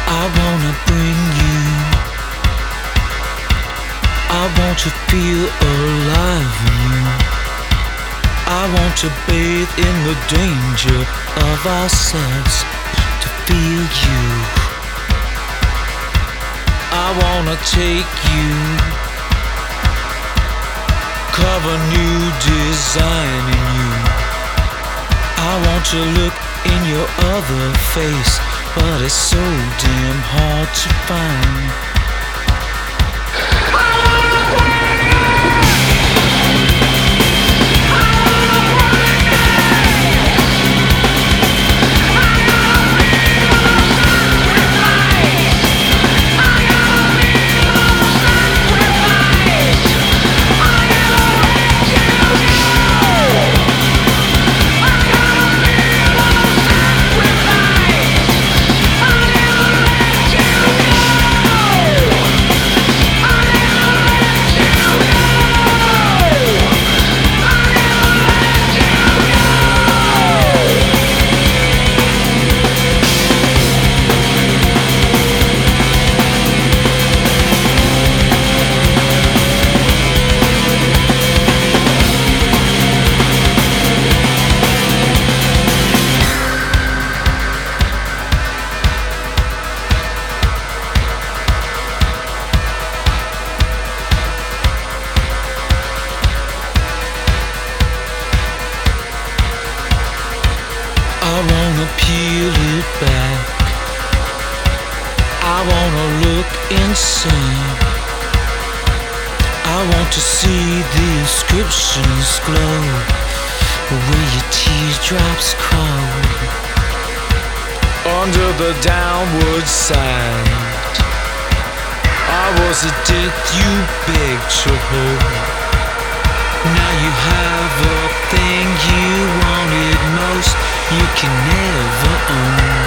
I wanna bring you, I want to feel alive in you. I want to bathe in the danger of ourselves, to feel you. I wanna take you, cover new design in you. I want to look in your other face, but it's so damn hard to find. I wanna peel it back, I wanna look inside, I want to see the inscriptions glow where your teardrops crawl under the downward side. I was a death you begged to hold. Now you have a thing you wanted most, you can never own.